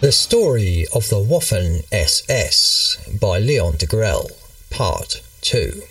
The Story of the Waffen-SS by Leon Degrelle, Part 2.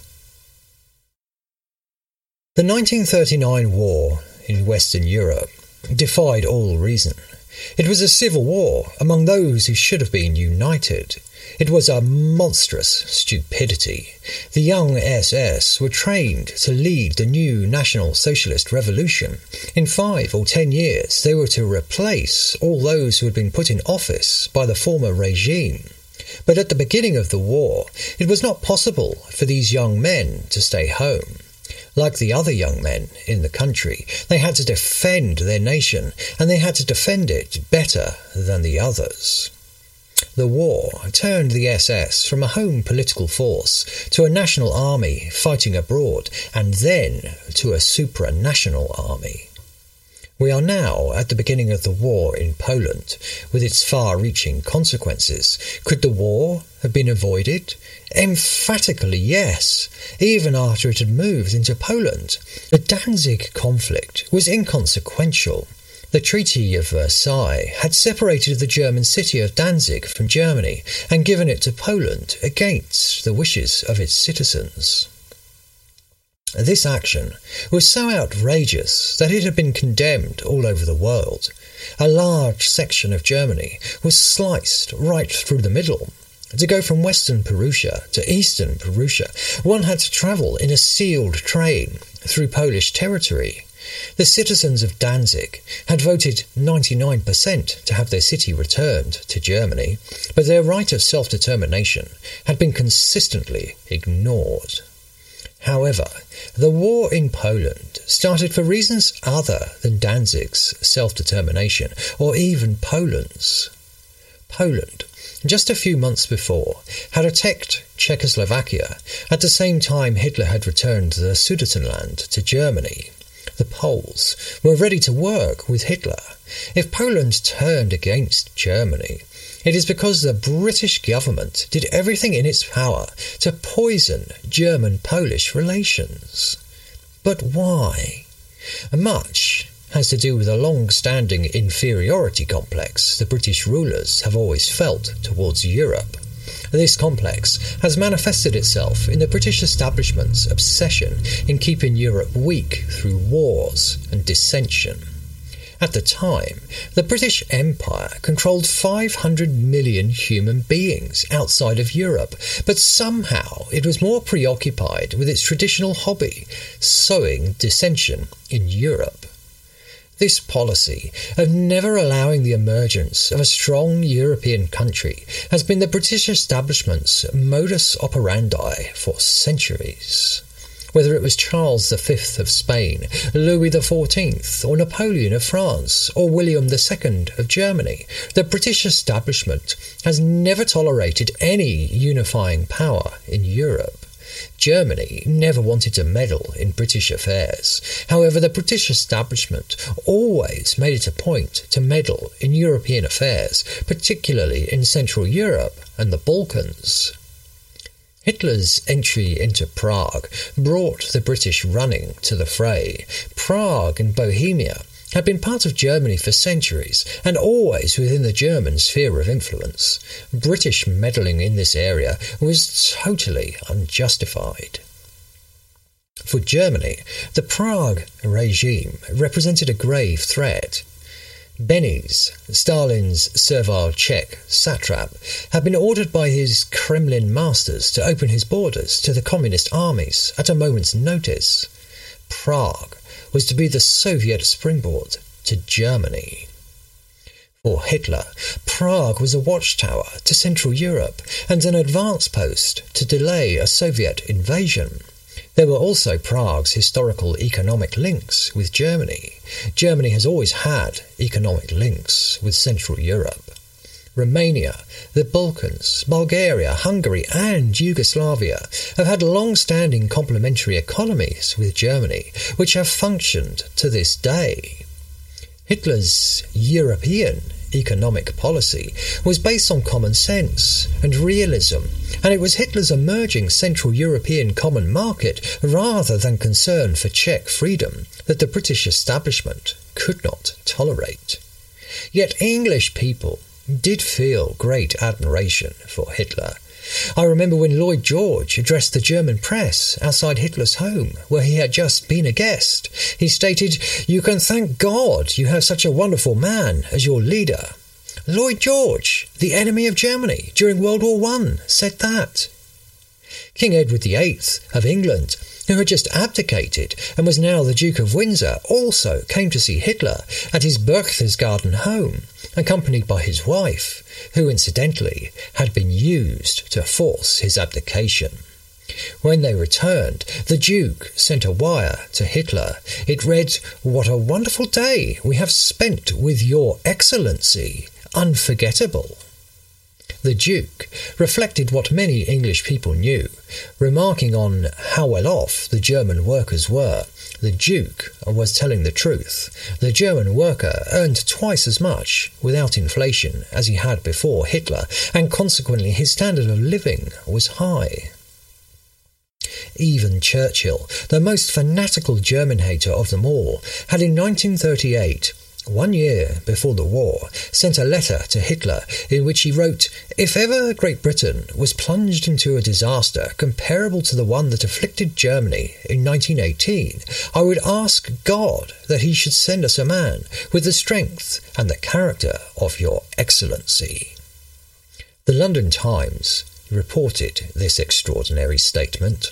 The 1939 war in Western Europe defied all reason. It was a civil war among those who should have been united. It was a monstrous stupidity. The young SS were trained to lead the new National Socialist Revolution. In 5 or 10 years, they were to replace all those who had been put in office by the former regime. But at the beginning of the war, it was not possible for these young men to stay home. Like the other young men in the country, they had to defend their nation, and they had to defend it better than the others. The war turned the SS from a home political force to a national army fighting abroad, and then to a supranational army. We are now at the beginning of the war in Poland, with its far-reaching consequences. Could the war have been avoided? Emphatically yes, even after it had moved into Poland. The Danzig conflict was inconsequential. The Treaty of Versailles had separated the German city of Danzig from Germany and given it to Poland against the wishes of its citizens. This action was so outrageous that it had been condemned all over the world. A large section of Germany was sliced right through the middle. To go from Western Prussia to Eastern Prussia, one had to travel in a sealed train through Polish territory. The citizens of Danzig had voted 99% to have their city returned to Germany, but their right of self-determination had been consistently ignored. However, the war in Poland started for reasons other than Danzig's self-determination, or even Poland's. Poland, just a few months before, had attacked Czechoslovakia at the same time Hitler had returned the Sudetenland to Germany. The Poles were ready to work with Hitler. If Poland turned against Germany, it is because the British government did everything in its power to poison German-Polish relations. But why? Much has to do with a long-standing inferiority complex the British rulers have always felt towards Europe. This complex has manifested itself in the British establishment's obsession in keeping Europe weak through wars and dissension. At the time, the British Empire controlled 500 million human beings outside of Europe, but somehow it was more preoccupied with its traditional hobby, sowing dissension in Europe. This policy of never allowing the emergence of a strong European country has been the British establishment's modus operandi for centuries. Whether it was Charles V of Spain, Louis XIV, or Napoleon of France, or William II of Germany, the British establishment has never tolerated any unifying power in Europe. Germany never wanted to meddle in British affairs. However, the British establishment always made it a point to meddle in European affairs, particularly in Central Europe and the Balkans. Hitler's entry into Prague brought the British running to the fray. Prague and Bohemia had been part of Germany for centuries and always within the German sphere of influence. British meddling in this area was totally unjustified. For Germany, the Prague regime represented a grave threat. Benes, Stalin's servile Czech satrap, had been ordered by his Kremlin masters to open his borders to the communist armies at a moment's notice. Prague was to be the Soviet springboard to Germany. For Hitler, Prague was a watchtower to Central Europe and an advance post to delay a Soviet invasion. There were also Prague's historical economic links with Germany. Germany has always had economic links with Central Europe. Romania, the Balkans, Bulgaria, Hungary and Yugoslavia have had long-standing complementary economies with Germany, which have functioned to this day. Hitler's European economic policy was based on common sense and realism, and it was Hitler's emerging Central European common market rather than concern for Czech freedom that the British establishment could not tolerate. Yet English people did feel great admiration for Hitler. I remember when Lloyd George addressed the German press outside Hitler's home, where he had just been a guest. He stated, "You can thank God you have such a wonderful man as your leader." Lloyd George, the enemy of Germany during World War I, said that. King Edward VIII of England, who had just abdicated and was now the Duke of Windsor, also came to see Hitler at his Berchtesgaden home, accompanied by his wife, who incidentally had been used to force his abdication. When they returned, the Duke sent a wire to Hitler. It read, "What a wonderful day we have spent with your Excellency. Unforgettable." The Duke reflected what many English people knew, remarking on how well off the German workers were. The Duke was telling the truth. The German worker earned twice as much without inflation as he had before Hitler, and consequently his standard of living was high. Even Churchill, the most fanatical German hater of them all, had in 1938, 1 year before the war, sent a letter to Hitler in which he wrote, "If ever Great Britain was plunged into a disaster comparable to the one that afflicted Germany in 1918, I would ask God that he should send us a man with the strength and the character of your Excellency." The London Times reported this extraordinary statement.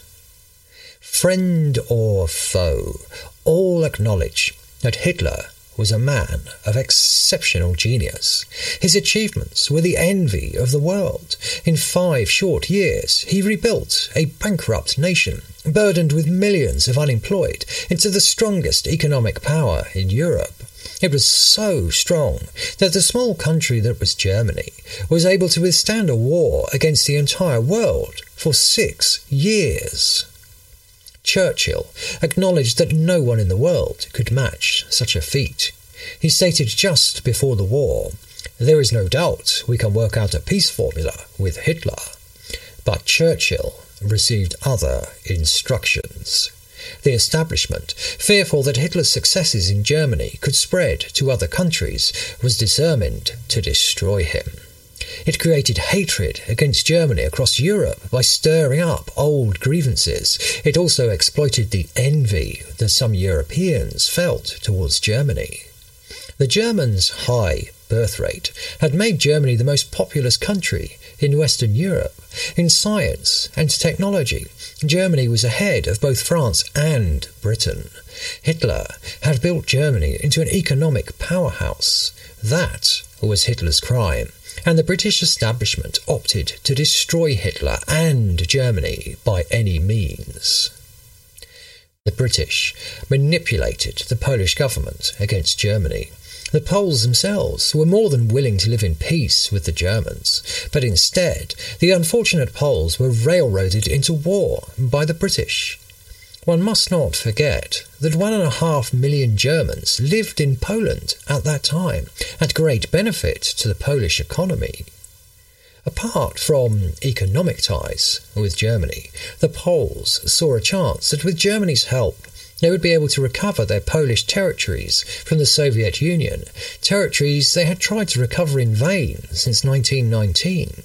Friend or foe, all acknowledge that Hitler was a man of exceptional genius. His achievements were the envy of the world. In 5 short years, he rebuilt a bankrupt nation, burdened with millions of unemployed, into the strongest economic power in Europe. It was so strong that the small country that was Germany was able to withstand a war against the entire world for 6 years. Churchill acknowledged that no one in the world could match such a feat. He stated just before the war, "There is no doubt we can work out a peace formula with Hitler." But Churchill received other instructions. The establishment, fearful that Hitler's successes in Germany could spread to other countries, was determined to destroy him. It created hatred against Germany across Europe by stirring up old grievances. It also exploited the envy that some Europeans felt towards Germany. The Germans' high birth rate had made Germany the most populous country in Western Europe. In science and technology, Germany was ahead of both France and Britain. Hitler had built Germany into an economic powerhouse. That was Hitler's crime, and the British establishment opted to destroy Hitler and Germany by any means. The British manipulated the Polish government against Germany. The Poles themselves were more than willing to live in peace with the Germans, but instead the unfortunate Poles were railroaded into war by the British. One must not forget that 1.5 million Germans lived in Poland at that time, at great benefit to the Polish economy. Apart from economic ties with Germany, the Poles saw a chance that with Germany's help they would be able to recover their Polish territories from the Soviet Union, territories they had tried to recover in vain since 1919.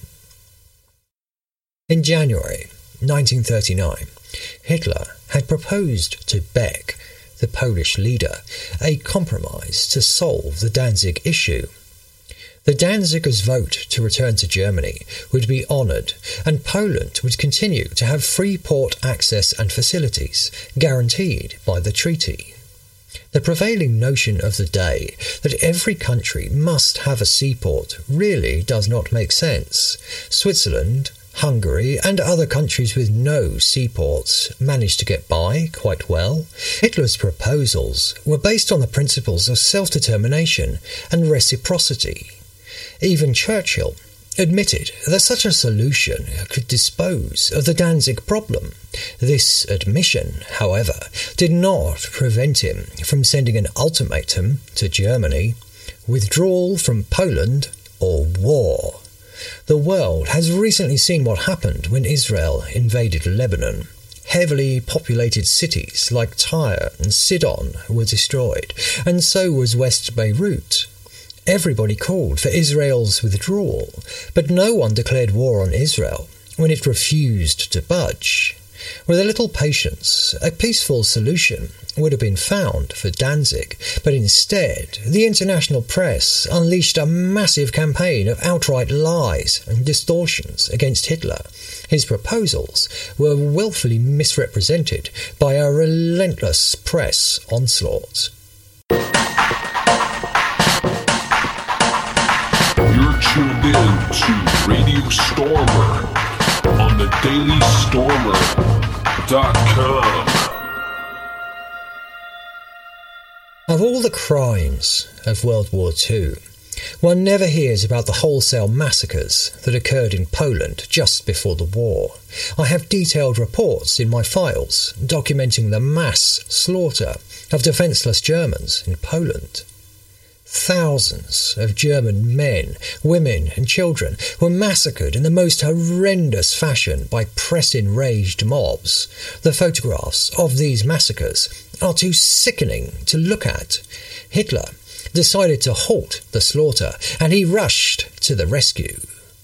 In January 1939, Hitler had proposed to Beck, the Polish leader, a compromise to solve the Danzig issue. The Danzigers' vote to return to Germany would be honoured, and Poland would continue to have free port access and facilities, guaranteed by the treaty. The prevailing notion of the day that every country must have a seaport really does not make sense. Switzerland, Hungary, and other countries with no seaports managed to get by quite well. Hitler's proposals were based on the principles of self-determination and reciprocity. Even Churchill admitted that such a solution could dispose of the Danzig problem. This admission, however, did not prevent him from sending an ultimatum to Germany: withdrawal from Poland or war. The world has recently seen what happened when Israel invaded Lebanon. Heavily populated cities like Tyre and Sidon were destroyed, and so was West Beirut. Everybody called for Israel's withdrawal, but no one declared war on Israel when it refused to budge. With a little patience, a peaceful solution would have been found for Danzig, but instead the international press unleashed a massive campaign of outright lies and distortions against Hitler. His proposals were willfully misrepresented by a relentless press onslaught. You're tuned in to Radio Stormer on the dailystormer.com. Of all the crimes of World War II, one never hears about the wholesale massacres that occurred in Poland just before the war. I have detailed reports in my files documenting the mass slaughter of defenceless Germans in Poland. Thousands of German men, women and children were massacred in the most horrendous fashion by press-enraged mobs. The photographs of these massacres are too sickening to look at. Hitler decided to halt the slaughter, and he rushed to the rescue.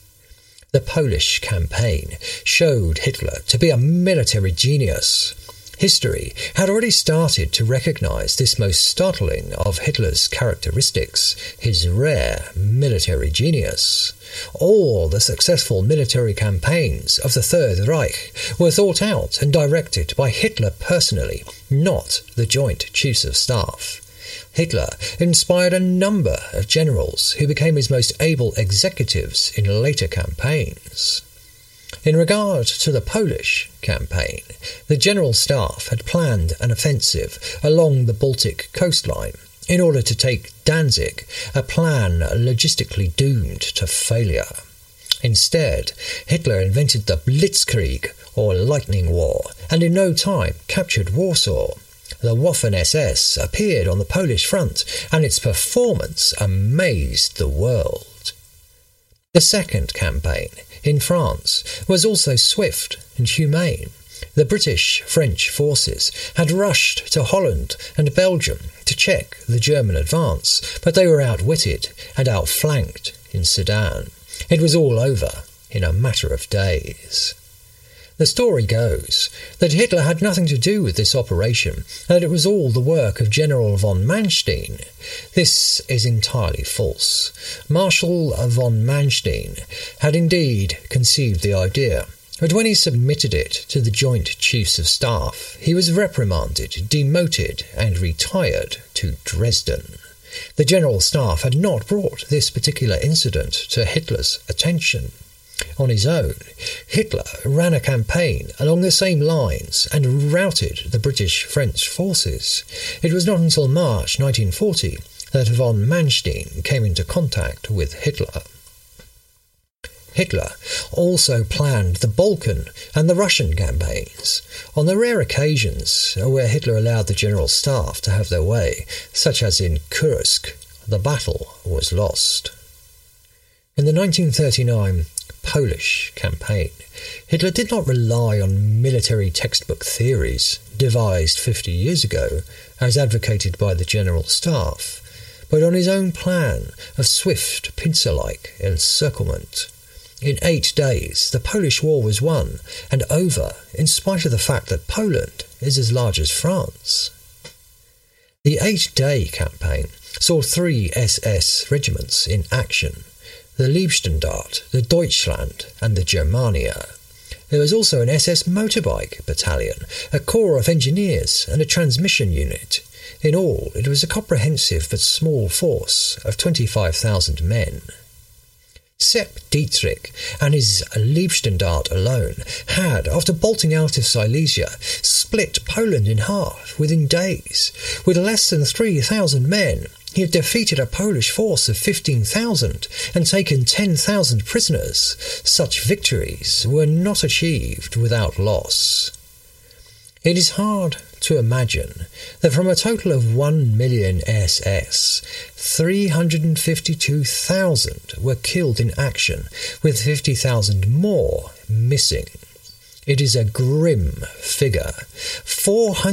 The Polish campaign showed Hitler to be a military genius. History had already started to recognise this most startling of Hitler's characteristics, his rare military genius. All the successful military campaigns of the Third Reich were thought out and directed by Hitler personally, not the Joint Chiefs of Staff. Hitler inspired a number of generals who became his most able executives in later campaigns. In regard to the Polish campaign, the General Staff had planned an offensive along the Baltic coastline in order to take Danzig, a plan logistically doomed to failure. Instead, Hitler invented the Blitzkrieg, or Lightning War, and in no time captured Warsaw. The Waffen-SS appeared on the Polish front, and its performance amazed the world. The second campaign, in France, was also swift and humane. The British-French forces had rushed to Holland and Belgium to check the German advance, but they were outwitted and outflanked in Sedan. It was all over in a matter of days. The story goes that Hitler had nothing to do with this operation, and that it was all the work of General von Manstein. This is entirely false. Marshal von Manstein had indeed conceived the idea, but when he submitted it to the Joint Chiefs of Staff, he was reprimanded, demoted, and retired to Dresden. The General Staff had not brought this particular incident to Hitler's attention. On his own, Hitler ran a campaign along the same lines and routed the British-French forces. It was not until March 1940 that von Manstein came into contact with Hitler. Hitler also planned the Balkan and the Russian campaigns. On the rare occasions where Hitler allowed the General Staff to have their way, such as in Kursk, the battle was lost. In the 1939 Polish campaign, Hitler did not rely on military textbook theories devised 50 years ago, as advocated by the General Staff, but on his own plan of swift pincer-like encirclement. In 8 days, the Polish War was won and over, in spite of the fact that Poland is as large as France. The 8-day campaign saw 3 SS regiments in action: the Liebstandart, the Deutschland, and the Germania. There was also an SS motorbike battalion, a corps of engineers, and a transmission unit. In all, it was a comprehensive but small force of 25,000 men. Sepp Dietrich and his Liebstandart alone had, after bolting out of Silesia, split Poland in half within days. With less than 3,000 men, he had defeated a Polish force of 15,000 and taken 10,000 prisoners. Such victories were not achieved without loss. It is hard to imagine that from a total of 1 million SS, 352,000 were killed in action, with 50,000 more missing. It is a grim figure.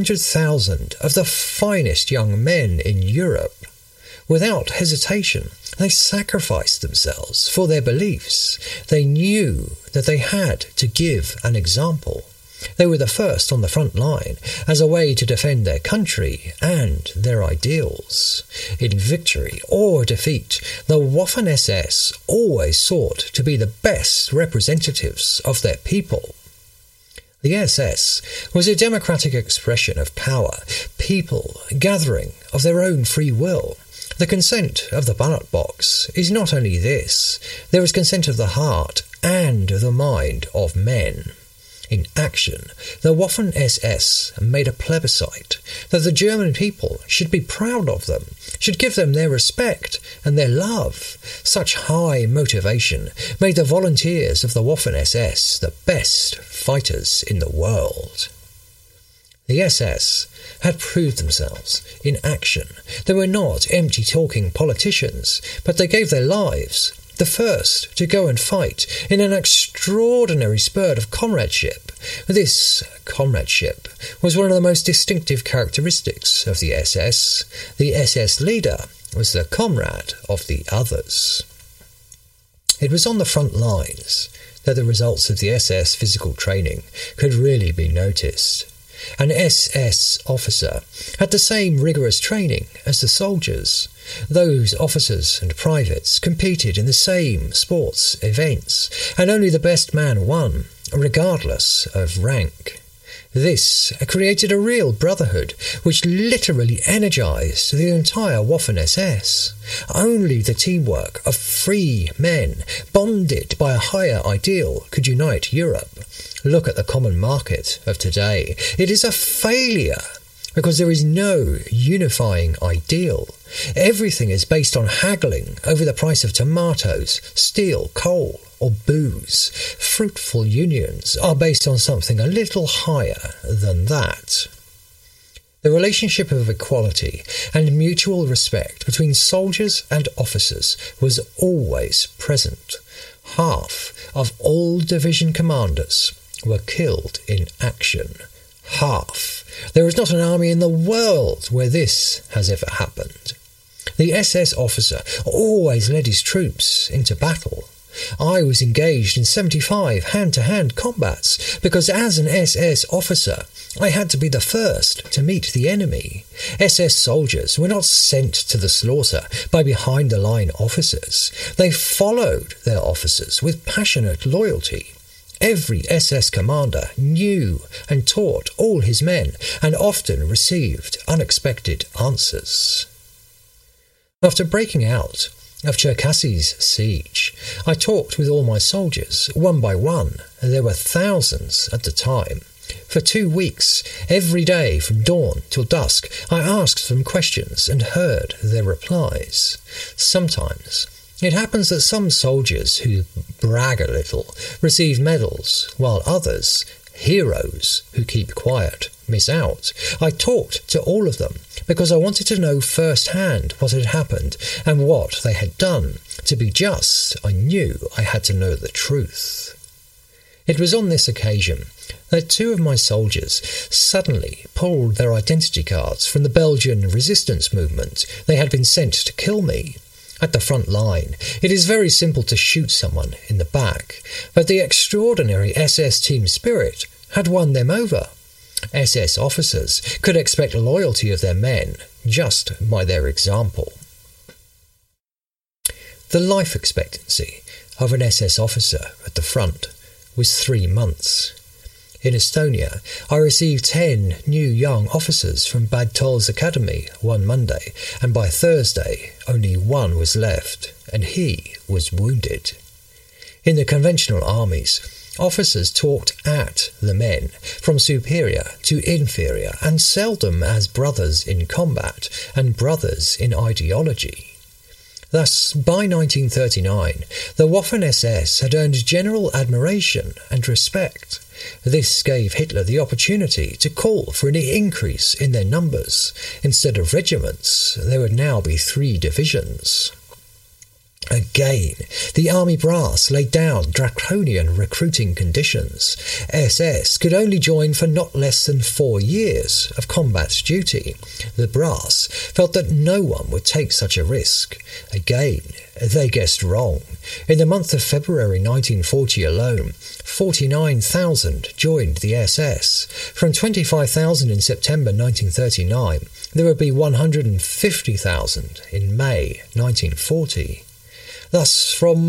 400,000 of the finest young men in Europe. Without hesitation, They sacrificed themselves for their beliefs. They knew that they had to give an example. They were the first on the front line as a way to defend their country and their ideals. In victory or defeat, the Waffen-SS always sought to be the best representatives of their people. The SS was a democratic expression of power, people gathering of their own free will. The consent of the ballot box is not only this, there is consent of the heart and the mind of men. In action, the Waffen-SS made a plebiscite that the German people should be proud of them, should give them their respect and their love. Such high motivation made the volunteers of the Waffen-SS the best fighters in the world. The SS had proved themselves in action. They were not empty-talking politicians, but they gave their lives, the first to go and fight, in an extraordinary spirit of comradeship. This comradeship was one of the most distinctive characteristics of the SS. The SS leader was the comrade of the others. It was on the front lines that the results of the SS physical training could really be noticed. An SS officer had the same rigorous training as the soldiers. Those officers and privates competed in the same sports events, and only the best man won, regardless of rank. This created a real brotherhood, which literally energized the entire Waffen-SS. Only the teamwork of free men, bonded by a higher ideal, could unite Europe. Look at the common market of today. It is a failure because there is no unifying ideal. Everything is based on haggling over the price of tomatoes, steel, coal, or booze. Fruitful unions are based on something a little higher than that. The relationship of equality and mutual respect between soldiers and officers was always present. Half of all division commanders were killed in action. Half. There is not an army in the world where this has ever happened. The SS officer always led his troops into battle. I was engaged in 75 hand-to-hand combats because as an SS officer, I had to be the first to meet the enemy. SS soldiers were not sent to the slaughter by behind-the-line officers. They followed their officers with passionate loyalty. Every SS commander knew and taught all his men and often received unexpected answers. After breaking out of Cherkassy's siege, I talked with all my soldiers, one by one. There were thousands at the time. For 2 weeks, every day from dawn till dusk, I asked them questions and heard their replies. Sometimes it happens that some soldiers who brag a little receive medals, while others, heroes who keep quiet, miss out. I talked to all of them because I wanted to know firsthand what had happened and what they had done. To be just, I knew I had to know the truth. It was on this occasion that 2 of my soldiers suddenly pulled their identity cards from the Belgian resistance movement. They had been sent to kill me. At the front line, it is very simple to shoot someone in the back, but the extraordinary SS team spirit had won them over. SS officers could expect loyalty of their men just by their example. The life expectancy of an SS officer at the front was 3 months. In Estonia, I received 10 new young officers from Bad Tolz Academy one Monday, and by Thursday only 1 was left, and he was wounded. In the conventional armies, officers talked at the men, from superior to inferior, and seldom as brothers in combat and brothers in ideology. Thus, by 1939, the Waffen-SS had earned general admiration and respect. This gave Hitler the opportunity to call for an increase in their numbers. Instead of regiments, there would now be 3 divisions. Again, the army brass laid down draconian recruiting conditions. SS could only join for not less than 4 years of combat duty. The brass felt that no one would take such a risk. Again, they guessed wrong. In the month of February 1940 alone, 49,000 joined the SS. From 25,000 in September 1939, there would be 150,000 in May 1940. Thus, from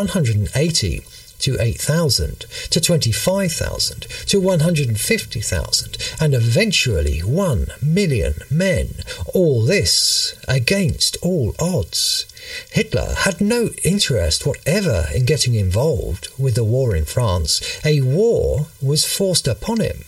180 to 8,000, to 25,000, to 150,000, and eventually 1 million men, all this against all odds. Hitler had no interest whatever in getting involved with the war in France. A war was forced upon him.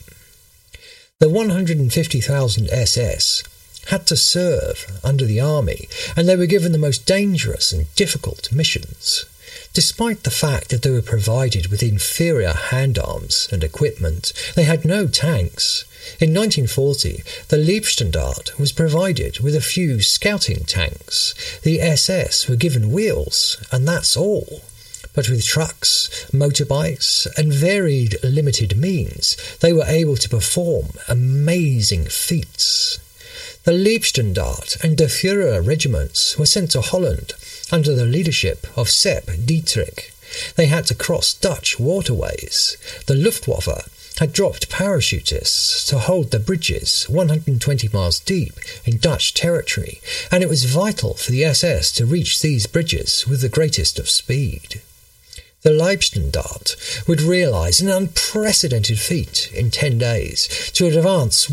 The 150,000 SS had to serve under the army, and they were given the most dangerous and difficult missions. Despite the fact that they were provided with inferior hand-arms and equipment, they had no tanks. In 1940, the Leibstandarte was provided with a few scouting tanks. The SS were given wheels, and that's all. But with trucks, motorbikes, and varied limited means, they were able to perform amazing feats. The Leibstandarte and De Führer regiments were sent to Holland under the leadership of Sepp Dietrich. They had to cross Dutch waterways. The Luftwaffe had dropped parachutists to hold the bridges 120 miles deep in Dutch territory, and it was vital for the SS to reach these bridges with the greatest of speed. The Leibstandarte would realise an unprecedented feat in 10 days to advance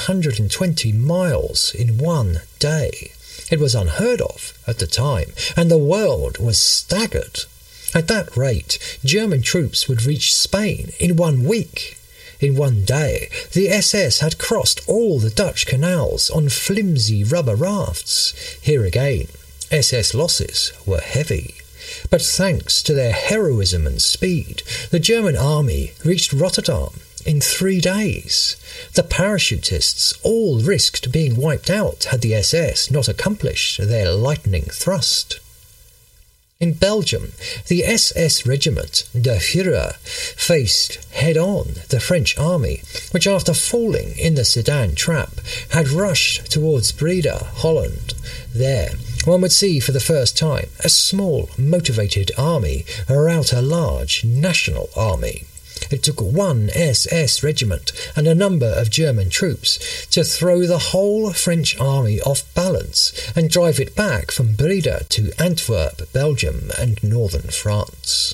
120 miles in 1 day. It was unheard of at the time, and the world was staggered. At that rate, German troops would reach Spain in 1 week. In 1 day, the SS had crossed all the Dutch canals on flimsy rubber rafts. Here again, SS losses were heavy. But thanks to their heroism and speed, the German army reached Rotterdam in 3 days. The parachutists all risked being wiped out had the SS not accomplished their lightning thrust. In Belgium, the SS regiment, De Führer, faced head-on the French army, which after falling in the Sedan trap, had rushed towards Breda, Holland. There, one would see for the first time a small, motivated army rout a large national army. It took 1 SS regiment and a number of German troops to throw the whole French army off balance and drive it back from Breda to Antwerp, Belgium, and northern France.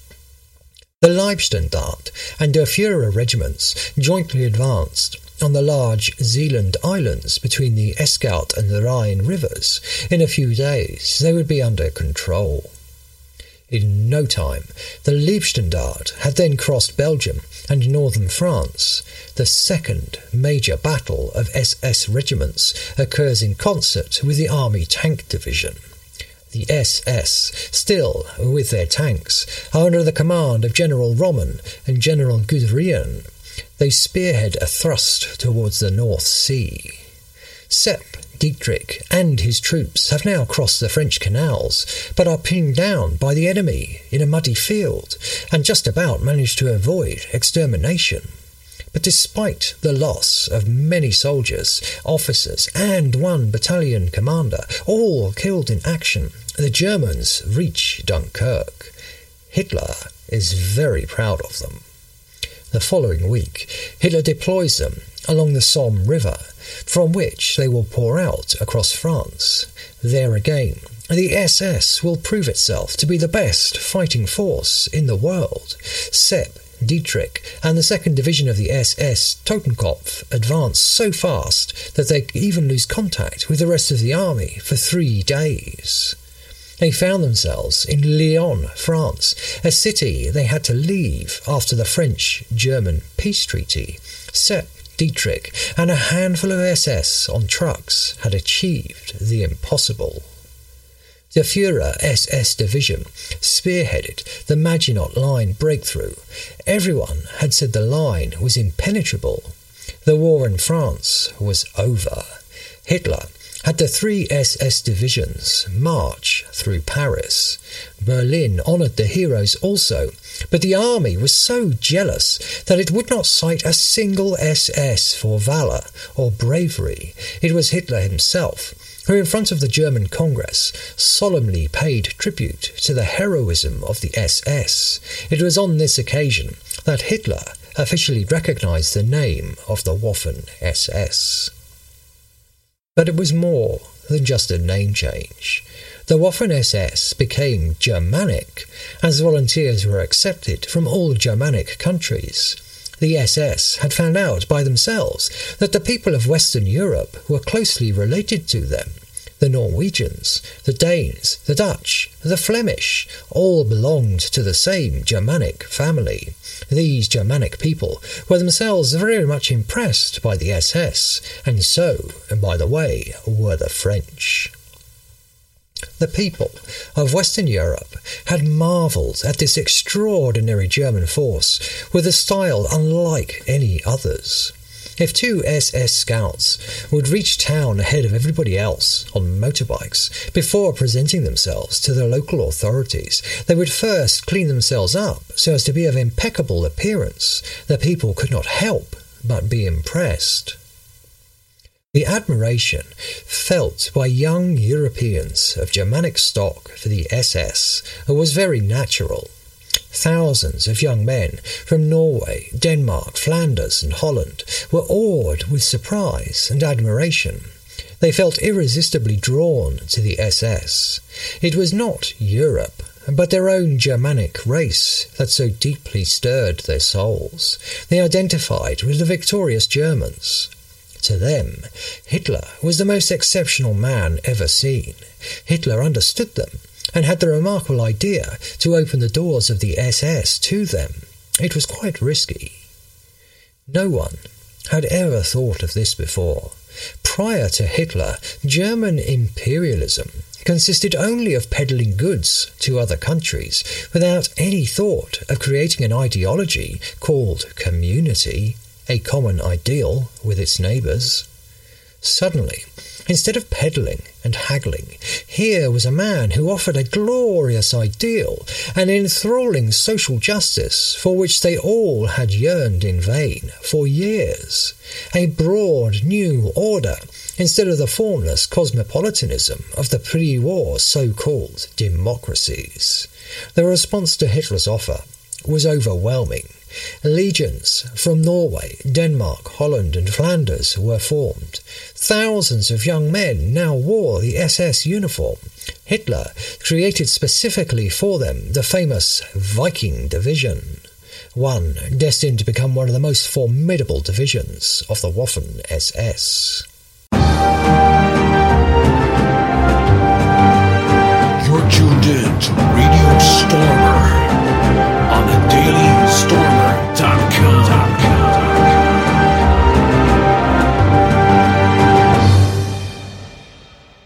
The Leibstandarte and Der Führer regiments jointly advanced on the large Zeeland Islands between the Escaut and the Rhine rivers. In a few days they would be under control. In no time, the Leibstandarte had then crossed Belgium and northern France. The second major battle of SS regiments occurs in concert with the Army Tank Division. The SS, still with their tanks, are under the command of General Rommel and General Guderian. They spearhead a thrust towards the North Sea. Sepp Dietrich and his troops have now crossed the French canals, but are pinned down by the enemy in a muddy field, and just about manage to avoid extermination. But despite the loss of many soldiers, officers, and 1 battalion commander, all killed in action, the Germans reach Dunkirk. Hitler is very proud of them. The following week, Hitler deploys them along the Somme River, from which they will pour out across France. There again, the SS will prove itself to be the best fighting force in the world. Sepp Dietrich and the 2nd Division of the SS Totenkopf advance so fast that they even lose contact with the rest of the army for 3 days. They found themselves in Lyon, France, a city they had to leave after the French-German peace treaty. Sepp Dietrich and a handful of SS on trucks had achieved the impossible. The Führer SS division spearheaded the Maginot Line breakthrough. Everyone had said the line was impenetrable. The war in France was over. Hitler had the 3 SS divisions march through Paris. Berlin honoured the heroes also, but the army was so jealous that it would not cite a single SS for valour or bravery. It was Hitler himself who, in front of the German Congress, solemnly paid tribute to the heroism of the SS. It was on this occasion that Hitler officially recognised the name of the Waffen-SS. But it was more than just a name change. The Waffen-SS became Germanic, as volunteers were accepted from all Germanic countries. The SS had found out by themselves that the people of Western Europe were closely related to them. The Norwegians, the Danes, the Dutch, the Flemish, all belonged to the same Germanic family. These Germanic people were themselves very much impressed by the SS, and so, by the way, were the French. The people of Western Europe had marvelled at this extraordinary German force with a style unlike any others. If 2 SS scouts would reach town ahead of everybody else on motorbikes before presenting themselves to the local authorities, they would first clean themselves up so as to be of impeccable appearance. The people could not help but be impressed. The admiration felt by young Europeans of Germanic stock for the SS was very natural. Thousands of young men from Norway, Denmark, Flanders and Holland were awed with surprise and admiration. They felt irresistibly drawn to the SS. It was not Europe, but their own Germanic race that so deeply stirred their souls. They identified with the victorious Germans. To them, Hitler was the most exceptional man ever seen. Hitler understood them and had the remarkable idea to open the doors of the SS to them. It was quite risky. No one had ever thought of this before. Prior to Hitler, German imperialism consisted only of peddling goods to other countries without any thought of creating an ideology called community, a common ideal with its neighbours. Suddenly, instead of peddling and haggling, here was a man who offered a glorious ideal, an enthralling social justice for which they all had yearned in vain for years, a broad new order instead of the formless cosmopolitanism of the pre-war so-called democracies. The response to Hitler's offer was overwhelming. Legions from Norway, Denmark, Holland and Flanders were formed. Thousands of young men now wore the SS uniform. Hitler created specifically for them the famous Viking Division, one destined to become one of the most formidable divisions of the Waffen-SS.